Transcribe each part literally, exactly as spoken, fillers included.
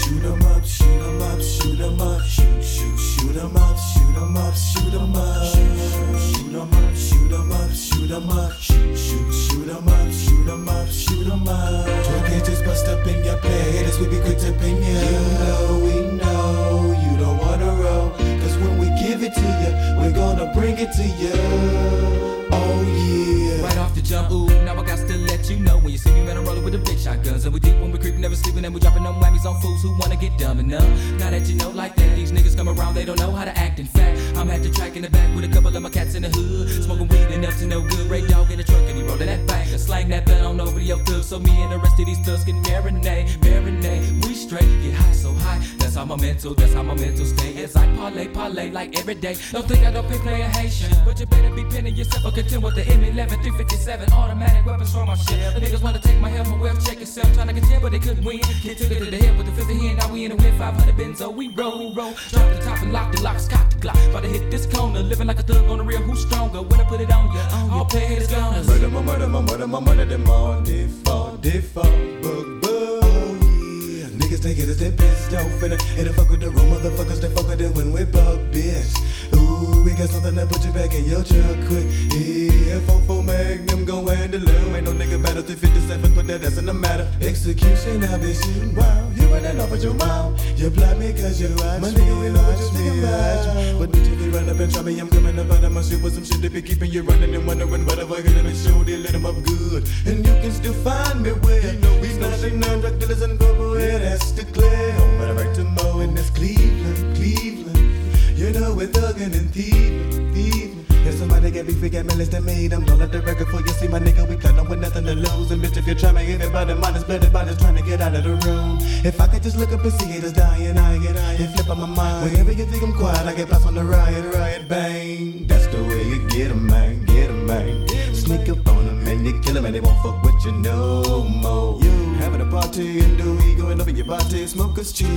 shoot 'em up, shoot 'em up, shoot 'em up, shoot, shoot, shoot 'em up, shoot 'em up, shoot 'em up, shoot 'em up, shoot 'em up, shoot 'em up, shoot, shoot, shoot 'em up, shoot 'em up, shoot 'em up. twelve gauges bust up in your plate, we be quick to pin ya. You know we know you don't wanna roll, cause when we give it to you, we're gonna bring it to you. Oh yeah. Right off the jump, ooh, now I got to let you know. When you see me, man, I'm rolling with the big shotguns. And we deep when we creeping, never sleeping, and we dropping them whammies on fools who wanna get dumb enough. Now that you know like that, these niggas come around, they don't know how to act. In fact, I'm at the track in the back with a couple of my cats in the hood, smoking weed enough to no good. Ray Dog in the truck and he rolling that bang, and slang that bell on over the yo thug. So me and the rest of these thugs can marinate, marinate. We straight, get high so high. That's how my mental, that's how my mental stay. As I parlay, parlay like every day. Don't think I don't pick player Haitian, but you better be pinning yourself or contend with the M eleven, three fifty-seven automatic weapons for my shit. The niggas wanna take my helmet, well check yourself, trying to contend but they couldn't win. Kid took it to the head with the fifty hand, now we in the win. Five hundred Benzo, we roll, roll. Drop the top and lock the locks, cock the Glock. About to hit this corner, living like a thug on the real. Who's stronger? When I put it on ya, all players gonna murder, my murder, my murder, my murder, them all default, default, bug, bug. Niggas take it as they pissed off finna and they fuck with the room, motherfuckers they fuck with it when we buck, bitch. Ooh, we got something that put you back in your truck quick. Yeah, four four Magnum gon' handle them. Ain't no nigga better than fifty-seven, put that ass in the matter. Execution, I be shooting wild. You running off with your mouth. You blind me cause you watch my nigga, we know what you thinking about. But bitch, if you run up and try me, I'm coming up out of my shit with some shit that be keeping you running and wondering what the fuck is gonna show. They let them up good, and you can still find me where you know we snatching down drug dealers and bubble. Yeah, that's the clear. Home right back to Mo, and that's Cleveland, Cleveland. You know we're thuggin' and thieving, thieving. If somebody get me free, get millions to me, them don't let the record for you see my nigga, we platinum with nothing to lose. And bitch, if you're trying to get everybody minus, better bodies trying to get out of the room. If I could just look up and see haters dying, I get high and flip on my mind. Whenever you think I'm quiet, I get blast on the riot, riot, bang. That's the way you get 'em, man, get 'em, man. Sneak up on 'em and you kill 'em and they won't fuck with you no more. Having a party and do we going up in your body, smokers chill.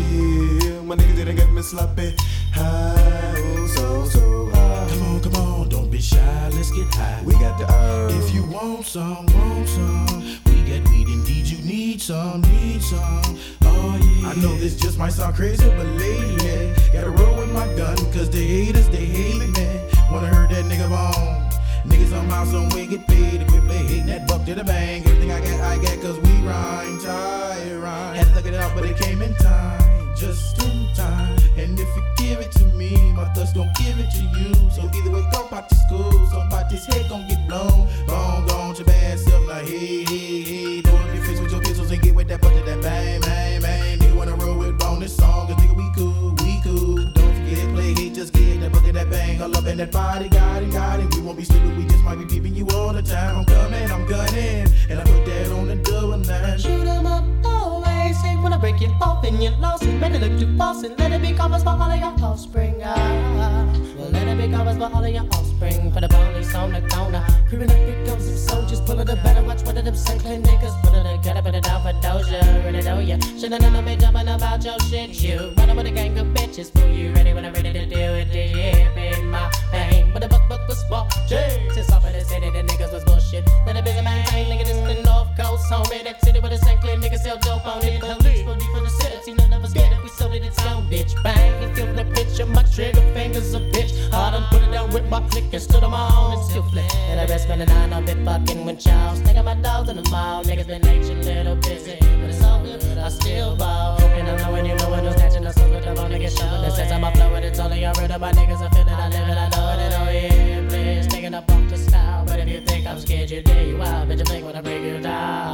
My niggas didn't get me sloppy. High, oh so, so high. Come on, come on, don't be shy, let's get high. We got the herb. If you want some, want some, we got weed indeed, you need some, need some. Oh yeah. I know this just might sound crazy, but lately, gotta roll with my gun, cause the haters, they hate me. Wanna hurt that nigga bone. Niggas somehow, some way get paid to quit play hating that buck to the bang. Everything I got, I got cause we rhyme, tie, rhyme. Had to look it up, but it came in time, just in time. And if you give it to me, my thugs gon' give it to you. So either way, go back to school, somebody's head gon' get blown. Gone, gone, your bad self like hey, hey, hey. Throw up your face with your pistols and get with that buck to that bang, bang, bang. Nigga wanna roll with on this song, cause nigga we cool, we cool. Don't forget, play hate, just get that buck to that bang. All up in that body, got it, got it. We won't be sleeping, we just might be peeping you all the time. I'm coming, I'm gunning, and I put that on the double nine. Shoot 'em up always, hate when I break you off and you're lost. And better look too false and let it be covers for all of your offspring. Ah, well, let it be covers for all of your offspring. For the police on the corner, creeping up, here comes some soldiers. Pull it up, better watch one of them Sinclair niggas. Put it together, put it down for Doja, ready to know ya. Shouldn't have been jumping about your shit, you. Running with a gang of bitches, fool you ready when I'm ready to deal with this shit in my pain. But the buck buck was small, jeez. Since off of the city, the niggas was bullshit. Let a busy maintain, nigga, this the North Coast, homie. That city with a Sinclair niggas sell dope on it. Police will be from the city, none of us get it. We sold it, it's on, bitch. Bang, and feel the picture, my trigger fingers a bitch. I done put it down with my click and stood on my own and still flip. And the rest spending nine on bit fucking with y'all. Sticking my dogs in the mall, niggas been ancient, little busy. But it's all good, I still ball. And I'm knowing you know when I'm snatching the souls with the bone to get shot. That says I'm a flow and it's only y'all rid of my niggas. I feel it, I live it, I know it, oh yeah, please. Taking up off the style. But if you think I'm scared, you day you out. Bitch, you think when I bring you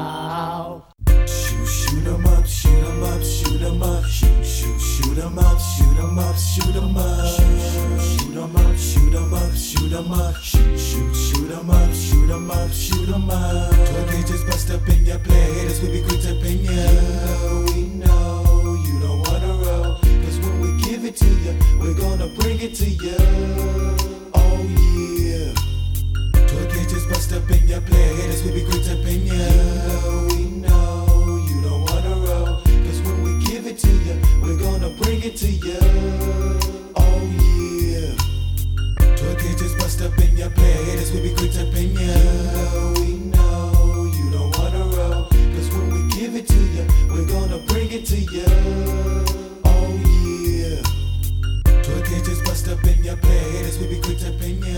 down. Shoot, shoot 'em up, shoot 'em up, shoot 'em up, shoot, shoot, shoot 'em up, shoot 'em up, shoot 'em up, shoot 'em up, shoot 'em up, shoot 'em up, shoot, shoot, shoot 'em up, shoot 'em up, shoot 'em up. twelve gauges bust up in your plate, we be quick to pin ya. We know you don't wanna roll, cause when we give it to you, we're gonna bring it to you. Oh yeah. twelve gauges bust up in your plate, we be quick to pin ya. We know you don't wanna roll, cause when we give it to you, we're gonna bring it to you. Oh yeah. twelve gauges bust up in your plate, we be quick to pin ya. We know you don't wanna roll, cause when we give it to you, we're gonna bring it to you. your player haters, we be quick to pin ya.